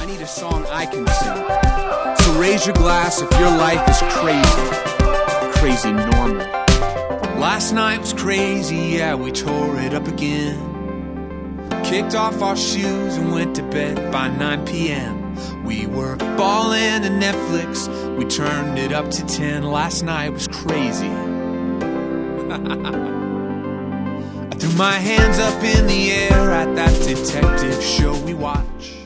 need a song I can sing. So raise your glass if your life is crazy. Crazy normal. Last night was crazy, yeah, we tore it up again. Kicked off our shoes and went to bed by 9 p.m. We were ballin' to Netflix, we turned it up to 10. Last night was crazy. I threw my hands up in the air at that detective show we watch.